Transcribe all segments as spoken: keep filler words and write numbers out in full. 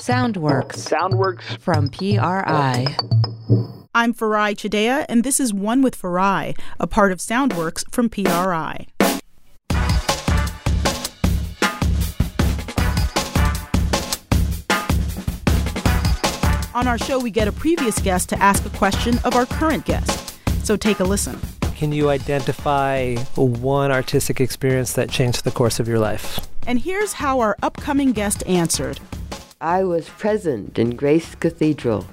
Soundworks. Soundworks. From P R I. I'm Farai Chideya, and this is One with Farai, a part of Soundworks from P R I. On our show, we get a previous guest to ask a question of our current guest. So take a listen. Can you identify one artistic experience that changed the course of your life? And here's how our upcoming guest answered. I was present in Grace Cathedral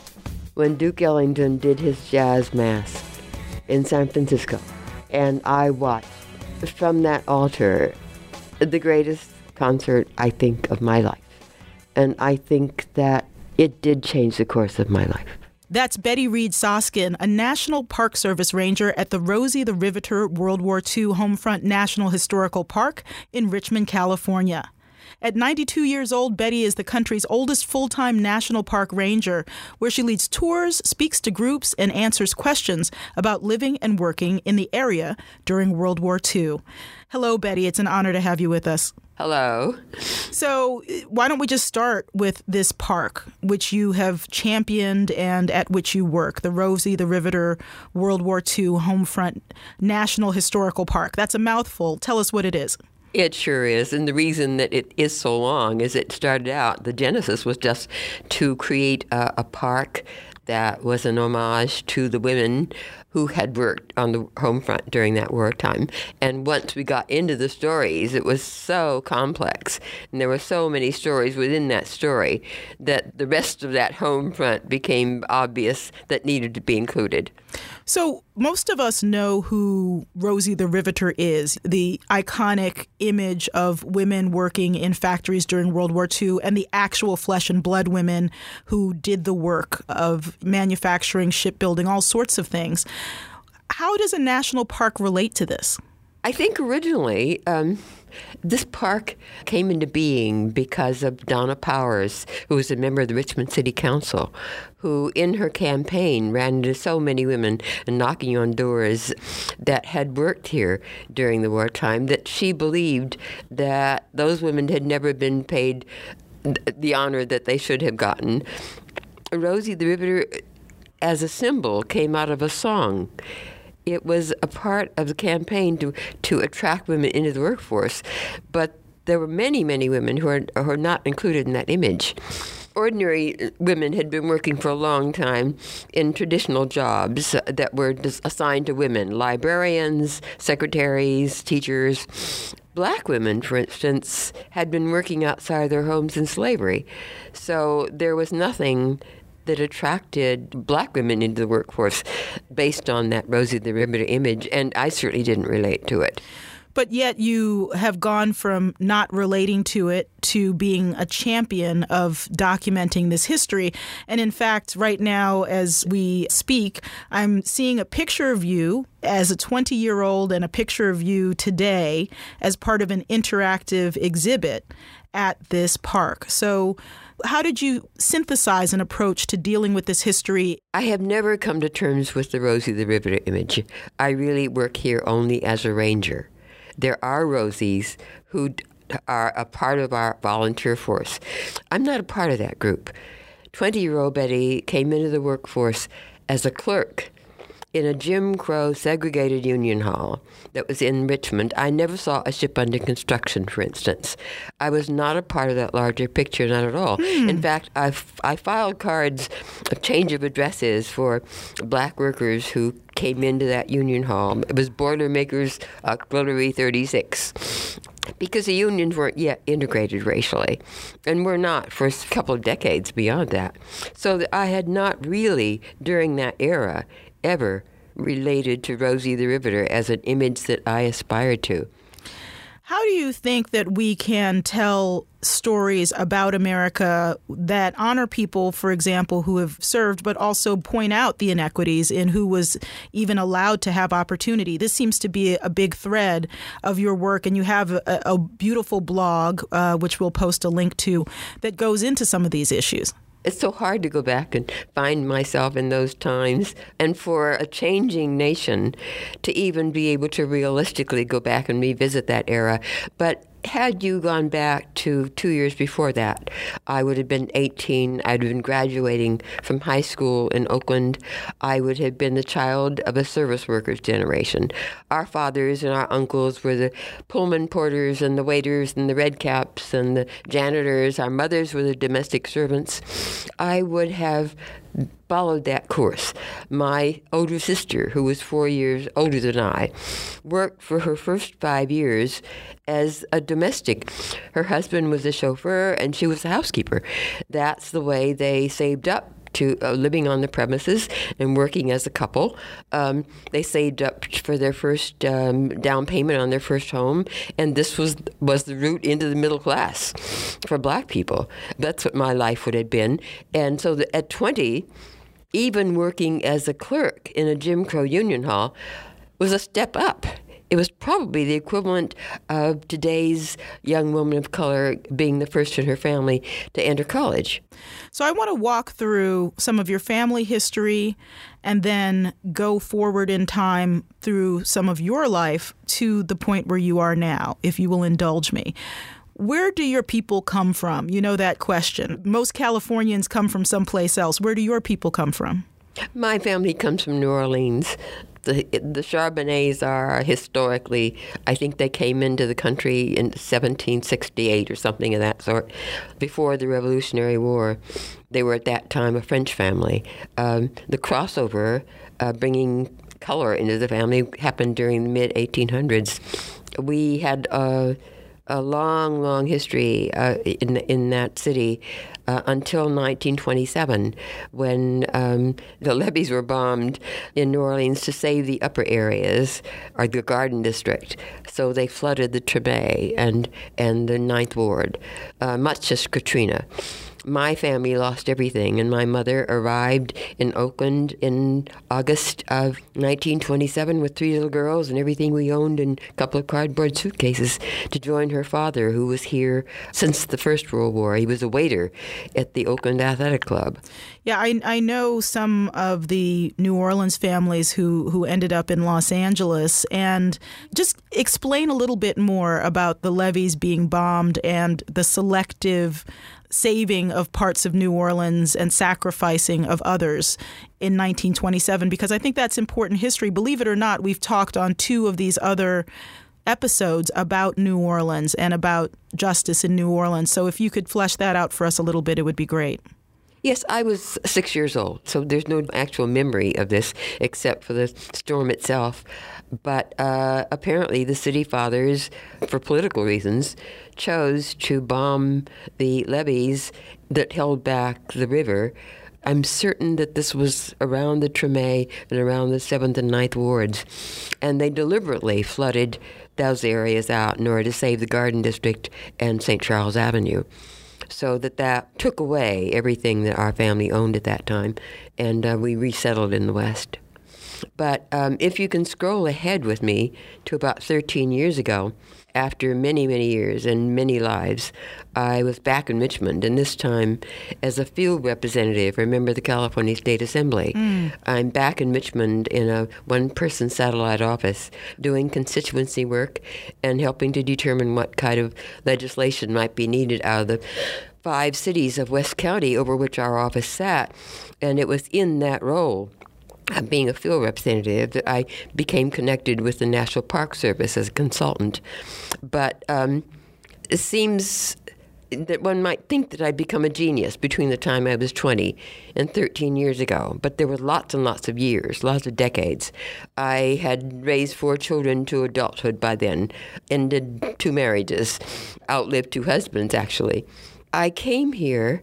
when Duke Ellington did his jazz mass in San Francisco. And I watched from that altar the greatest concert, I think, of my life. And I think that it did change the course of my life. That's Betty Reed Soskin, a National Park Service ranger at the Rosie the Riveter World War Two Homefront National Historical Park in Richmond, California. At ninety-two years old, Betty is the country's oldest full-time national park ranger, where she leads tours, speaks to groups, and answers questions about living and working in the area during World War Two. Hello, Betty. It's an honor to have you with us. Hello. So why don't we just start with this park, which you have championed and at which you work, the Rosie the Riveter World War Two Homefront National Historical Park. That's a mouthful. Tell us what it is. It sure is. And the reason that it is so long is it started out, the genesis was just to create a, a park that was an homage to the women who had worked on the home front during that wartime. And once we got into the stories, it was so complex, and there were so many stories within that story that the rest of that home front became obvious that needed to be included. So most of us know who Rosie the Riveter is, the iconic image of women working in factories during World War Two and the actual flesh and blood women who did the work of manufacturing, shipbuilding, all sorts of things. How does a national park relate to this? I think originally um, this park came into being because of Donna Powers, who was a member of the Richmond City Council, who in her campaign ran into so many women and knocking on doors that had worked here during the wartime that she believed that those women had never been paid the honor that they should have gotten. Rosie the Riveter, as a symbol, came out of a song. It was a part of the campaign to, to attract women into the workforce, but there were many, many women who are, who are not included in that image. Ordinary women had been working for a long time in traditional jobs that were assigned to women, librarians, secretaries, teachers. Black women, for instance, had been working outside their homes in slavery. So there was nothing that attracted black women into the workforce based on that Rosie the Riveter image, and I certainly didn't relate to it. But yet you have gone from not relating to it to being a champion of documenting this history. And in fact, right now, as we speak, I'm seeing a picture of you as a twenty-year-old and a picture of you today as part of an interactive exhibit at this park. So how did you synthesize an approach to dealing with this history? I have never come to terms with the Rosie the Riveter image. I really work here only as a ranger. There are Rosies who are a part of our volunteer force. I'm not a part of that group. twenty-year-old Betty came into the workforce as a clerk in a Jim Crow segregated union hall that was in Richmond. I never saw a ship under construction, for instance. I was not a part of that larger picture, not at all. Hmm. In fact, I, I filed cards of change of addresses for black workers who came into that union hall. It was Boilermakers Auxiliary thirty-six. Because the unions weren't yet integrated racially, and were not for a couple of decades beyond that. So I had not really, during that era, ever related to Rosie the Riveter as an image that I aspired to. How do you think that we can tell stories about America that honor people, for example, who have served, but also point out the inequities in who was even allowed to have opportunity? This seems to be a big thread of your work, and you have a, a beautiful blog, uh, which we'll post a link to, that goes into some of these issues. It's so hard to go back and find myself in those times, and for a changing nation to even be able to realistically go back and revisit that era. But had you gone back to two years before that, I would have been eighteen. I'd have been graduating from high school in Oakland. I would have been the child of a service workers generation. Our fathers and our uncles were the Pullman porters and the waiters and the red caps and the janitors. Our mothers were the domestic servants. I would have followed that course. My older sister, who was four years older than I, worked for her first five years as a domestic. Her husband was a chauffeur and she was a housekeeper. That's the way they saved up to uh, living on the premises and working as a couple. Um, they saved up for their first um, down payment on their first home, and this was was the route into the middle class for black people. That's what my life would have been. And so the, at twenty, even working as a clerk in a Jim Crow union hall was a step up. It was probably the equivalent of today's young woman of color being the first in her family to enter college. So I want to walk through some of your family history and then go forward in time through some of your life to the point where you are now, if you will indulge me. Where do your people come from? You know that question. Most Californians come from someplace else. Where do your people come from? My family comes from New Orleans. The, the Charbonnets are historically, I think they came into the country in seventeen sixty-eight or something of that sort, before the Revolutionary War. They were at that time a French family. Um, the crossover, uh, bringing color into the family, happened during the mid eighteen hundreds. We had a, a long, long history uh, in in that city uh, until nineteen twenty-seven, when um, the levees were bombed in New Orleans to save the upper areas, or the Garden District. So they flooded the Treme and and the Ninth Ward, uh, much as Katrina. My family lost everything, and my mother arrived in Oakland in August of nineteen twenty-seven with three little girls and everything we owned and a couple of cardboard suitcases to join her father, who was here since the First World War. He was a waiter at the Oakland Athletic Club. Yeah, I, I know some of the New Orleans families who, who ended up in Los Angeles. And just explain a little bit more about the levees being bombed and the selective saving of parts of New Orleans and sacrificing of others in nineteen twenty-seven, because I think that's important history. Believe it or not, we've talked on two of these other episodes about New Orleans and about justice in New Orleans. So if you could flesh that out for us a little bit, it would be great. Yes, I was six years old, so there's no actual memory of this except for the storm itself. But uh, apparently the city fathers, for political reasons, chose to bomb the levees that held back the river. I'm certain that this was around the Treme and around the seventh and ninth wards. And they deliberately flooded those areas out in order to save the Garden District and Saint Charles Avenue. So that that took away everything that our family owned at that time, and uh, we resettled in the West. But um, if you can scroll ahead with me to about thirteen years ago, after many, many years and many lives, I was back in Richmond, and this time as a field representative, remember the California State Assembly. Mm. I'm back in Richmond in a one-person satellite office doing constituency work and helping to determine what kind of legislation might be needed out of the five cities of West County over which our office sat. And it was in that role, being a field representative, that I became connected with the National Park Service as a consultant. But um, it seems that one might think that I'd become a genius between the time I was twenty and thirteen years ago. But there were lots and lots of years, lots of decades. I had raised four children to adulthood by then, ended two marriages, outlived two husbands, actually. I came here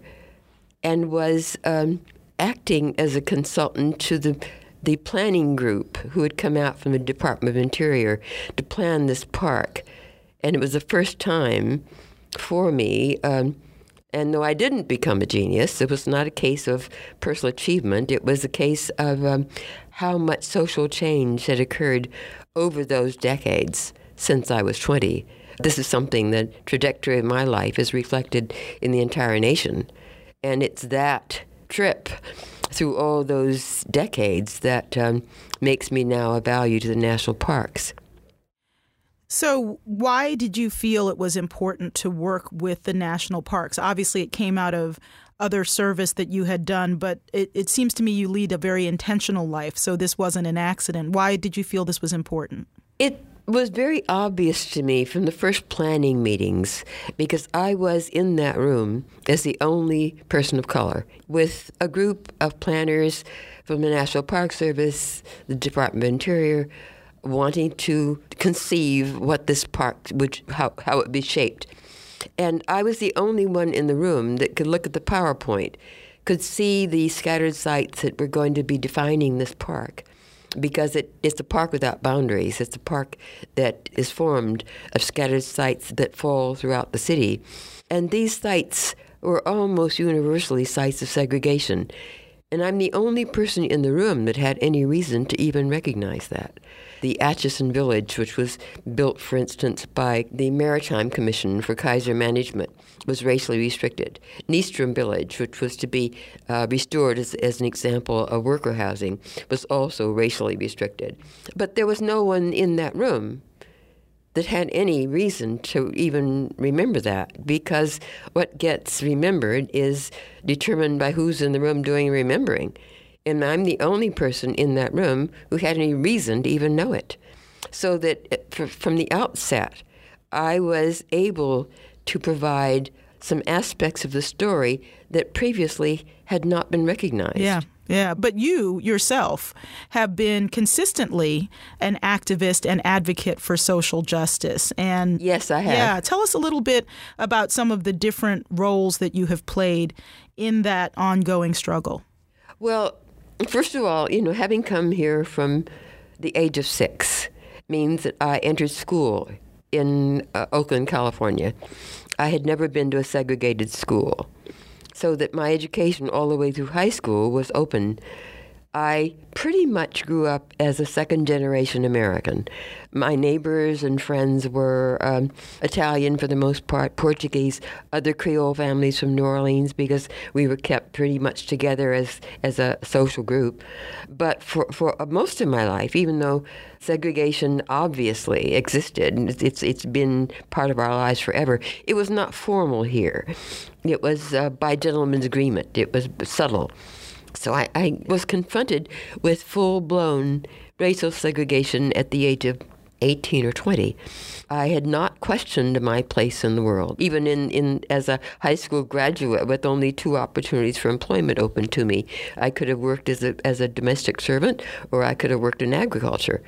and was um, acting as a consultant to the the planning group who had come out from the Department of Interior to plan this park. And it was the first time for me, um, and though I didn't become a genius, it was not a case of personal achievement. It was a case of um, how much social change had occurred over those decades since I was twenty. This is something the trajectory of my life is reflected in the entire nation. And it's that trip through all those decades that um, makes me now a value to the national parks. So why did you feel it was important to work with the national parks? Obviously, it came out of other service that you had done, but it, it seems to me you lead a very intentional life, so this wasn't an accident. Why did you feel this was important? It was very obvious to me from the first planning meetings, because I was in that room as the only person of color with a group of planners from the National Park Service, the Department of Interior, wanting to conceive what this park would, how, how it would be shaped. And I was the only one in the room that could look at the PowerPoint, could see the scattered sites that were going to be defining this park, because it, it's a park without boundaries. It's a park that is formed of scattered sites that fall throughout the city. And these sites were almost universally sites of segregation. And I'm the only person in the room that had any reason to even recognize that. The Atchison Village, which was built, for instance, by the Maritime Commission for Kaiser Management, was racially restricted. Nystrom Village, which was to be uh, restored as, as an example of worker housing, was also racially restricted. But there was no one in that room that had any reason to even remember that, because what gets remembered is determined by who's in the room doing remembering. And I'm the only person in that room who had any reason to even know it. So that from the outset, I was able to provide some aspects of the story that previously had not been recognized. Yeah. Yeah, but you yourself have been consistently an activist and advocate for social justice. And yes, I have. Yeah, tell us a little bit about some of the different roles that you have played in that ongoing struggle. Well, first of all, you know, having come here from the age of six means that I entered school in uh, Oakland, California. I had never been to a segregated school, so that my education all the way through high school was open. I pretty much grew up as a second-generation American. My neighbors and friends were um, Italian for the most part, Portuguese, other Creole families from New Orleans, because we were kept pretty much together as, as a social group. But for, for most of my life, even though segregation obviously existed, it's, it's been part of our lives forever, it was not formal here. It was uh, by gentleman's agreement. It was subtle. So I, I was confronted with full-blown racial segregation at the age of eighteen or twenty. I had not questioned my place in the world, even in, in as a high school graduate with only two opportunities for employment open to me. I could have worked as a, as a domestic servant, or I could have worked in agriculture.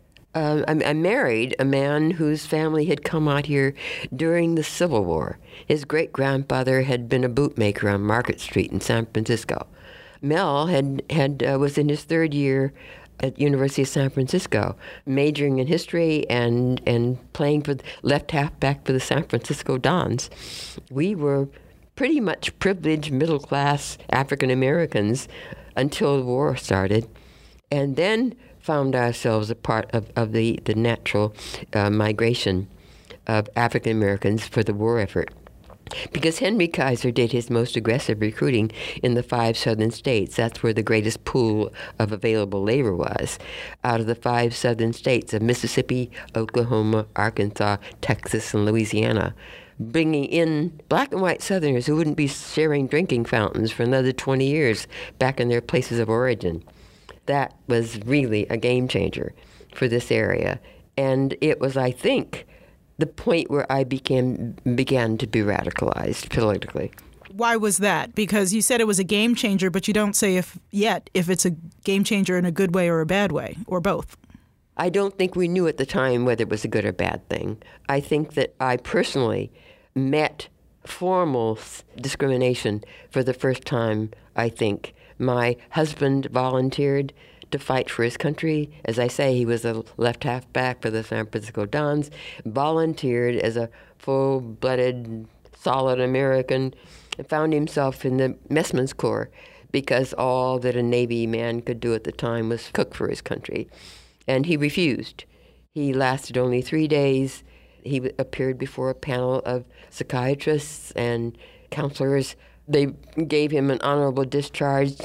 Uh, I, I married a man whose family had come out here during the Civil War. His great-grandfather had been a bootmaker on Market Street in San Francisco. Mel had, had uh, was in his third year at University of San Francisco, majoring in history and, and playing for the left halfback for the San Francisco Dons. We were pretty much privileged middle-class African Americans until the war started, and then found ourselves a part of, of the, the natural uh, migration of African Americans for the war effort. Because Henry Kaiser did his most aggressive recruiting in the five southern states. That's where the greatest pool of available labor was. Out of the five southern states of Mississippi, Oklahoma, Arkansas, Texas, and Louisiana, bringing in black and white Southerners who wouldn't be sharing drinking fountains for another twenty years back in their places of origin. That was really a game changer for this area. And it was, I think, the point where I became began to be radicalized politically. Why was that? Because you said it was a game changer, but you don't say if yet if it's a game changer in a good way or a bad way, or both. I don't think we knew at the time whether it was a good or bad thing. I think that I personally met formal discrimination for the first time, I think. My husband volunteered to fight for his country. As I say, he was a left halfback for the San Francisco Dons, volunteered as a full-blooded, solid American, and found himself in the Messman's Corps because all that a Navy man could do at the time was cook for his country. And he refused. He lasted only three days. He appeared before a panel of psychiatrists and counselors. They gave him an honorable discharge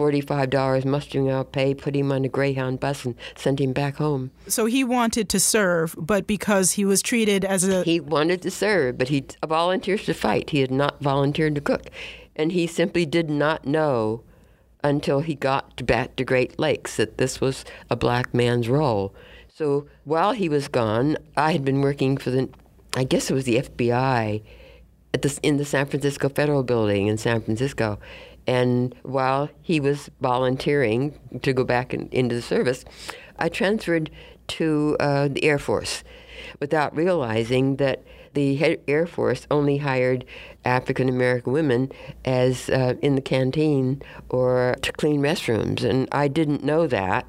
forty-five dollars mustering out pay, put him on a Greyhound bus, and sent him back home. So he wanted to serve, but because he was treated as a... He wanted to serve, but he volunteered to fight. He had not volunteered to cook. And he simply did not know until he got back to Great Lakes that this was a black man's role. So while he was gone, I had been working for the, I guess it was the F B I, at the, in the San Francisco Federal Building in San Francisco. And while he was volunteering to go back in, into the service, I transferred to uh, the Air Force without realizing that the Air Force only hired African-American women as uh, in the canteen or to clean restrooms. And I didn't know that.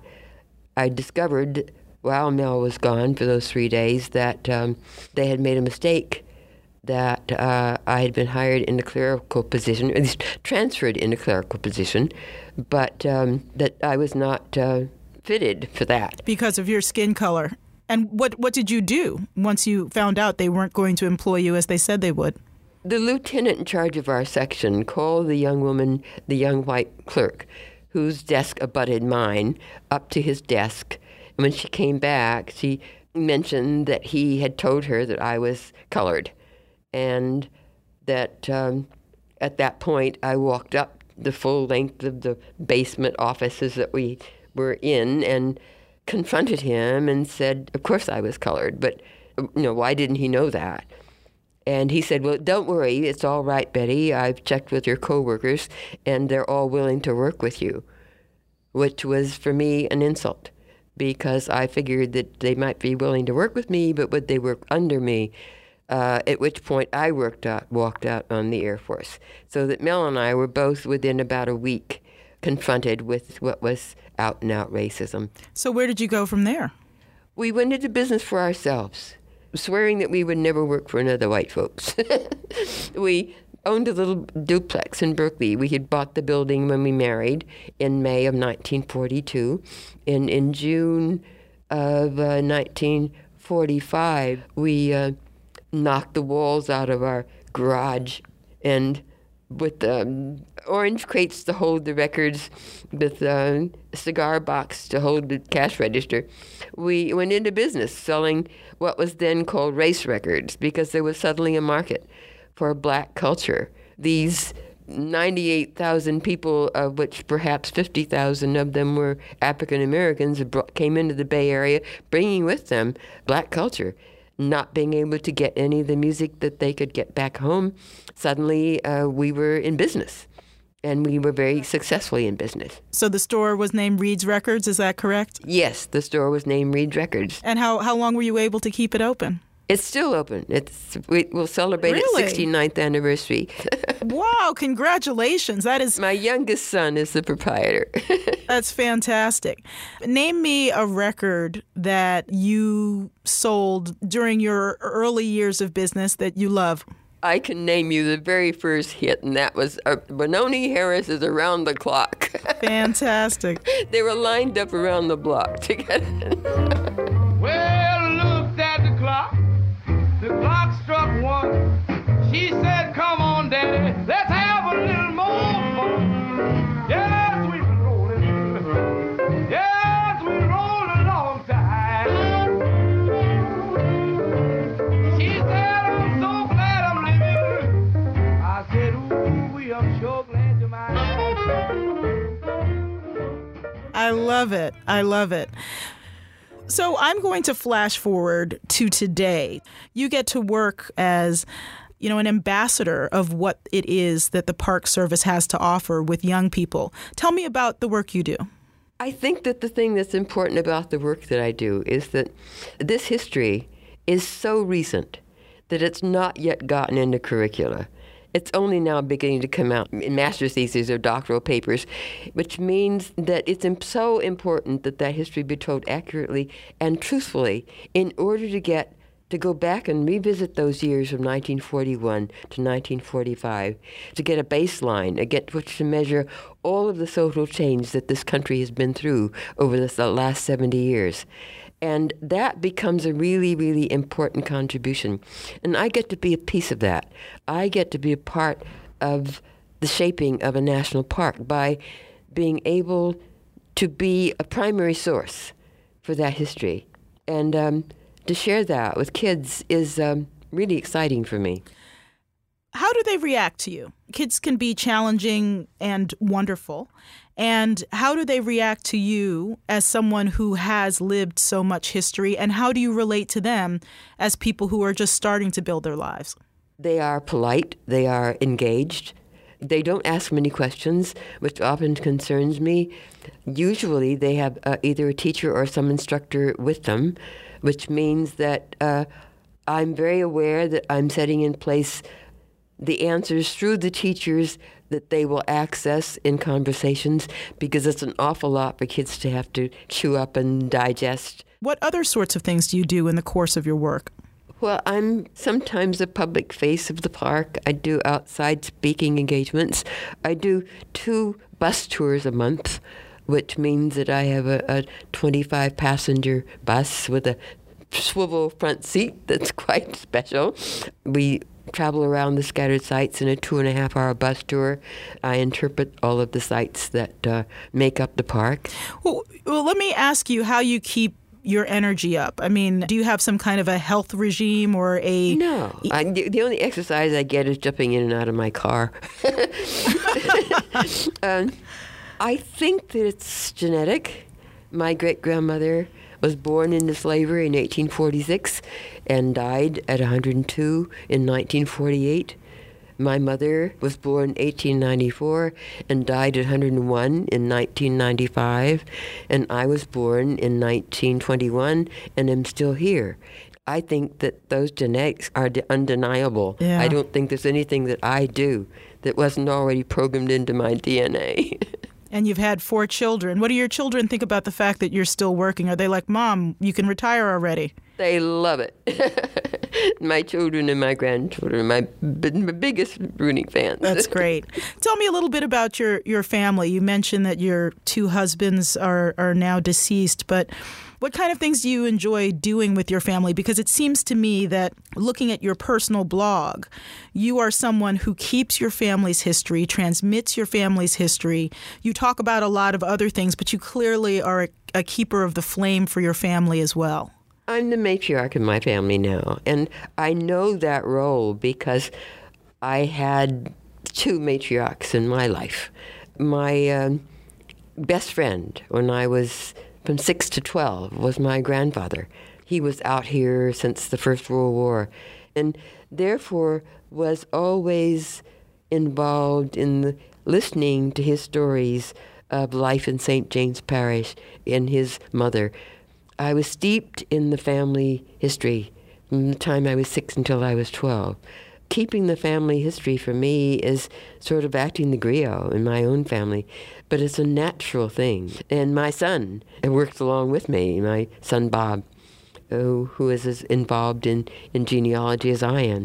I discovered while Mel was gone for those three days that um, they had made a mistake, that uh, I had been hired in a clerical position, at least transferred in a clerical position, but um, that I was not uh, fitted for that. Because of your skin color. And what, what did you do once you found out they weren't going to employ you as they said they would? The lieutenant in charge of our section called the young woman, the young white clerk, whose desk abutted mine, up to his desk. And when she came back, she mentioned that he had told her that I was colored. And that um, at that point, I walked up the full length of the basement offices that we were in and confronted him and said, of course I was colored, but you know, why didn't he know that? And he said, well, don't worry, it's all right, Betty. I've checked with your coworkers, and they're all willing to work with you, which was for me an insult, because I figured that they might be willing to work with me, but would they work under me? Uh, at which point I worked out, walked out on the Air Force. So that Mel and I were both within about a week confronted with what was out-and-out racism. So where did you go from there? We went into business for ourselves, swearing that we would never work for another white folks. We owned a little duplex in Berkeley. We had bought the building when we married in May of nineteen forty-two. And in June of uh, nineteen forty-five, we uh, knocked the walls out of our garage, and with um, orange crates to hold the records, with a cigar box to hold the cash register, we went into business selling what was then called race records, because there was suddenly a market for black culture. These ninety-eight thousand people, of which perhaps fifty thousand of them were African Americans, came into the Bay Area, bringing with them black culture. Not being able to get any of the music that they could get back home, suddenly uh, we were in business, and we were very successfully in business. So the store was named Reed's Records, is that correct? Yes, the store was named Reed's Records. And how, how long were you able to keep it open? It's still open. It's we, we'll celebrate Really? its sixty-ninth anniversary. Wow, congratulations. That is... My youngest son is the proprietor. That's fantastic. Name me a record that you sold during your early years of business that you love. I can name you the very first hit, and that was uh, Benoni Harris is Around the Clock. Fantastic. They were lined up around the block to get it. Well, looked at the clock. The clock struck one. She said, come on, Daddy, let's have a little more fun. Yes, we were rolling. Yes, we rolled a long time. She said, I'm so glad I'm living. I said, ooh, we are sure glad you're mine. I love it. I love it. So I'm going to flash forward to today. You get to work as, you know, an ambassador of what it is that the Park Service has to offer with young people. Tell me about the work you do. I think that the thing that's important about the work that I do is that this history is so recent that it's not yet gotten into curricula. It's only now beginning to come out in master's theses or doctoral papers, which means that it's so important that that history be told accurately and truthfully in order to get to go back and revisit those years from nineteen forty-one to nineteen forty-five, to get a baseline, against which to measure all of the social change that this country has been through over this, the last seventy years. And that becomes a really, really important contribution. And I get to be a piece of that. I get to be a part of the shaping of a national park by being able to be a primary source for that history. And um, to share that with kids is um, really exciting for me. How do they react to you? Kids can be challenging and wonderful. And how do they react to you as someone who has lived so much history? And how do you relate to them as people who are just starting to build their lives? They are polite. They are engaged. They don't ask many questions, which often concerns me. Usually they have uh, either a teacher or some instructor with them, which means that uh, I'm very aware that I'm setting in place the answers through the teachers that they will access in conversations, because it's an awful lot for kids to have to chew up and digest. What other sorts of things do you do in the course of your work? Well, I'm sometimes a public face of the park. I do outside speaking engagements. I do two bus tours a month, which means that I have a, a twenty-five passenger bus with a swivel front seat that's quite special. We travel around the scattered sites in a two and a half hour bus tour. I interpret all of the sites that uh, make up the park. Well, well, let me ask you how you keep your energy up. I mean, do you have some kind of a health regime or a... No. I, the only exercise I get is jumping in and out of my car. um, I think that it's genetic. My great-grandmother was born into slavery in eighteen forty-six and died at one hundred two in nineteen forty-eight. My mother was born in eighteen ninety-four and died at one hundred one in nineteen ninety-five, and I was born in nineteen twenty-one and am still here. I think that those genetics are undeniable. Yeah. I don't think there's anything that I do that wasn't already programmed into my D N A. And you've had four children. What do your children think about the fact that you're still working? Are they like, Mom, you can retire already? They love it. My children and my grandchildren are my, b- my biggest rooting fans. That's great. Tell me a little bit about your, your family. You mentioned that your two husbands are, are now deceased, but what kind of things do you enjoy doing with your family? Because it seems to me that looking at your personal blog, you are someone who keeps your family's history, transmits your family's history. You talk about a lot of other things, but you clearly are a, a keeper of the flame for your family as well. I'm the matriarch of my family now, and I know that role because I had two matriarchs in my life. My um, best friend when I was from six to twelve was my grandfather. He was out here since the First World War, and therefore was always involved in the, listening to his stories of life in Saint James Parish and his mother. I was steeped in the family history from the time I was six until I was twelve. Keeping the family history for me is sort of acting the griot in my own family, but it's a natural thing. And my son works along with me, my son Bob, who, who is as involved in, in genealogy as I am.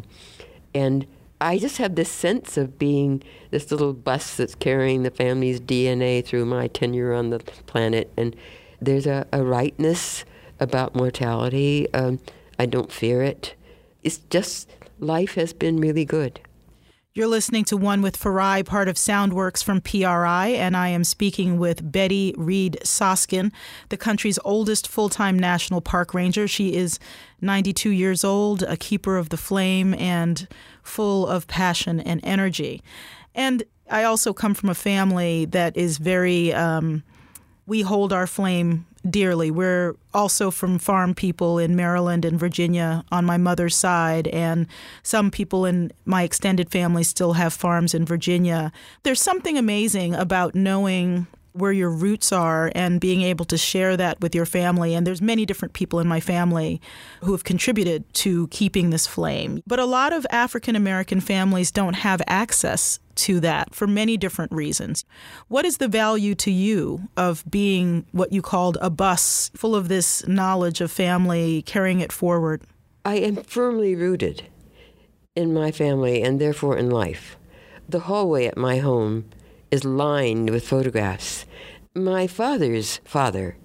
And I just have this sense of being this little bus that's carrying the family's D N A through my tenure on the planet. And there's a, a rightness about mortality. Um, I don't fear it. It's just life has been really good. You're listening to One with Farai, part of Soundworks from P R I, and I am speaking with Betty Reed Soskin, the country's oldest full-time national park ranger. She is ninety-two years old, a keeper of the flame, and full of passion and energy. And I also come from a family that is very, um, we hold our flame dearly. We're also from farm people in Maryland and Virginia on my mother's side, and some people in my extended family still have farms in Virginia. There's something amazing about knowing where your roots are and being able to share that with your family. And there's many different people in my family who have contributed to keeping this flame. But a lot of African American families don't have access to that for many different reasons. What is the value to you of being what you called a bus full of this knowledge of family, carrying it forward? I am firmly rooted in my family and therefore in life. The hallway at my home is lined with photographs. My father's father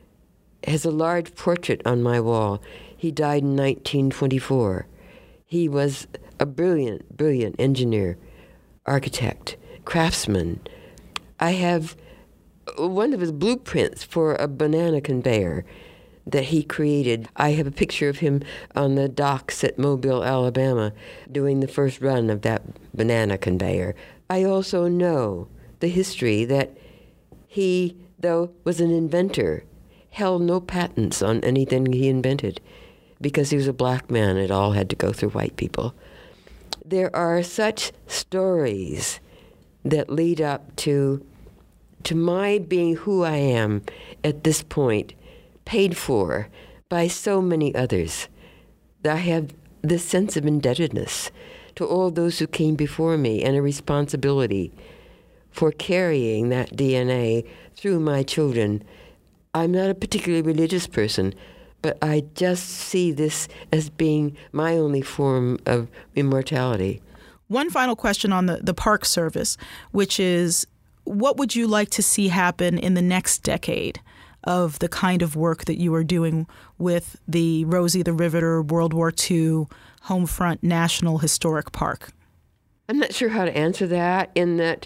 has a large portrait on my wall. He died in nineteen twenty-four. He was a brilliant, brilliant engineer, architect, craftsman. I have one of his blueprints for a banana conveyor that he created. I have a picture of him on the docks at Mobile, Alabama, doing the first run of that banana conveyor. I also know the history that he, though was an inventor, held no patents on anything he invented because he was a black man. It all had to go through white people. There are such stories that lead up to to my being who I am at this point, paid for by so many others, that I have this sense of indebtedness to all those who came before me and a responsibility for carrying that D N A through my children. I'm not a particularly religious person, but I just see this as being my only form of immortality. One final question on the, the Park Service, which is, what would you like to see happen in the next decade of the kind of work that you are doing with the Rosie the Riveter World War Two Homefront National Historic Park? I'm not sure how to answer that, in that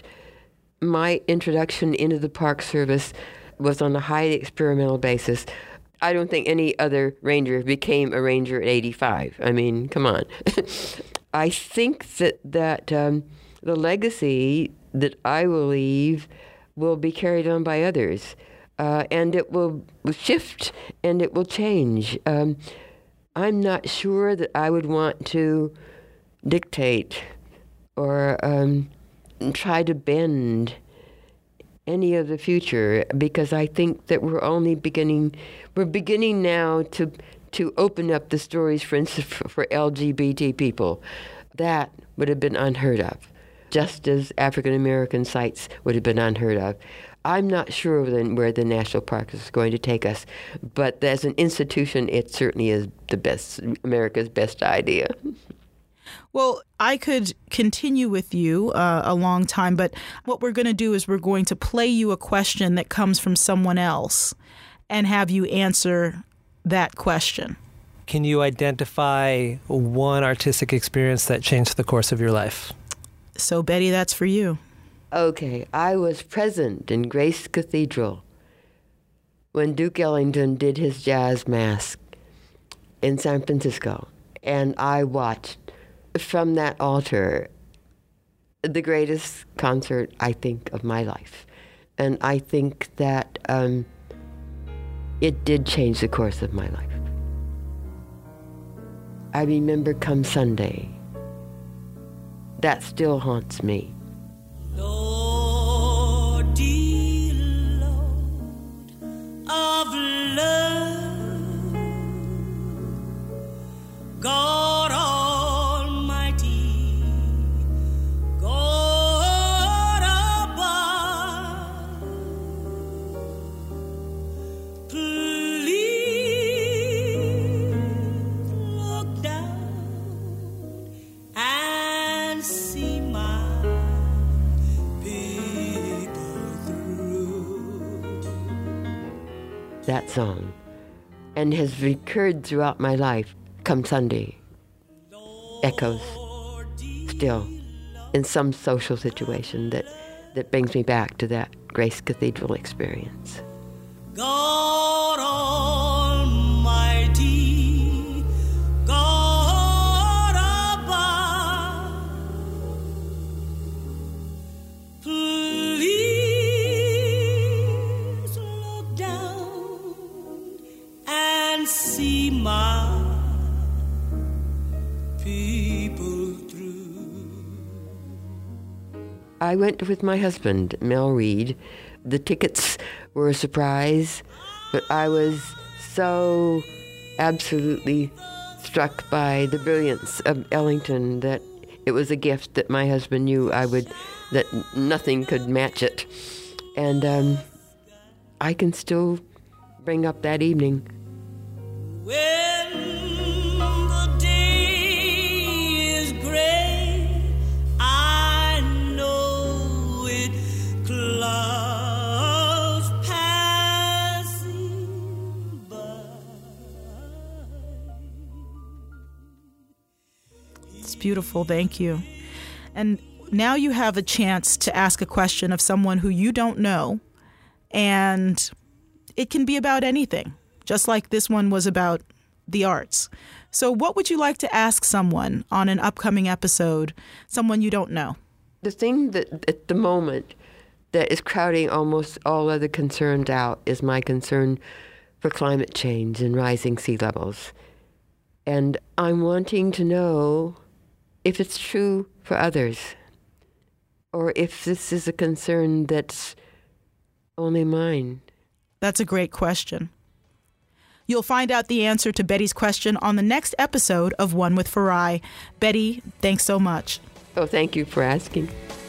my introduction into the Park Service was on a highly experimental basis. I don't think any other ranger became a ranger at eighty-five. I mean, come on. I think that, that um, the legacy that I will leave will be carried on by others, uh, and it will shift and it will change. Um, I'm not sure that I would want to dictate or um, try to bend any of the future, because I think that we're only beginning, we're beginning now to to open up the stories, for instance, for, for L G B T people. That would have been unheard of, just as African American sites would have been unheard of. I'm not sure then where the national park is going to take us, but as an institution, it certainly is the best, America's best idea. Well, I could continue with you uh, a long time, but what we're going to do is we're going to play you a question that comes from someone else and have you answer that question. Can you identify one artistic experience that changed the course of your life? So, Betty, that's for you. Okay, I was present in Grace Cathedral when Duke Ellington did his jazz mask in San Francisco, and I watched from that altar the greatest concert, I think, of my life. And I think that um, it did change the course of my life. I remember Come Sunday. That still haunts me. Lord, dear Lord of love, God Almighty, God above, please look down and see my that song, and has recurred throughout my life. Come Sunday echoes still in some social situation that, that brings me back to that Grace Cathedral experience. God Almighty, God above, please look down and see my people through. I went with my husband, Mel Reed. The tickets were a surprise, but I was so absolutely struck by the brilliance of Ellington that it was a gift that my husband knew I would, that nothing could match it. And um, I can still bring up that evening. When the day is gray, I know it clouds passing by. It's beautiful. Thank you. And now you have a chance to ask a question of someone who you don't know And it can be about anything, just like this one was about the arts. So what would you like to ask someone on an upcoming episode, someone you don't know? The thing that at the moment that is crowding almost all other concerns out is my concern for climate change and rising sea levels. And I'm wanting to know if it's true for others, or if this is a concern that's only mine. That's a great question. You'll find out the answer to Betty's question on the next episode of One with Farai. Betty, thanks so much. Oh, thank you for asking.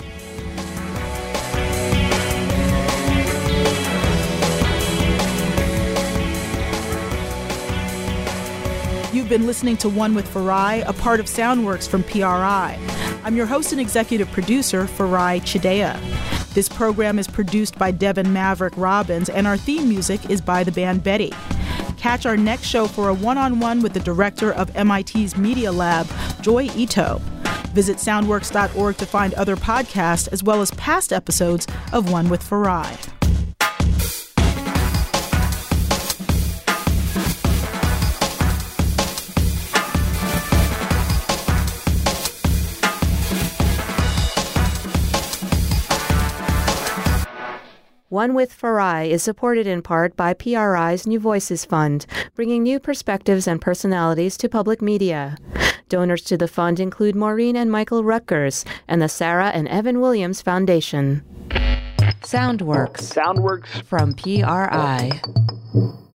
You've been listening to One with Farai, a part of Soundworks from P R I. I'm your host and executive producer, Farai Chideya. This program is produced by Devin Maverick Robbins, and our theme music is by the band Betty. Catch our next show for a one-on-one with the director of M I T's Media Lab, Joy Ito. Visit soundworks dot org to find other podcasts as well as past episodes of One with Farai. One with Farai is supported in part by P R I's New Voices Fund, bringing new perspectives and personalities to public media. Donors to the fund include Maureen and Michael Rutgers and the Sarah and Evan Williams Foundation. Soundworks Soundworks from P R I.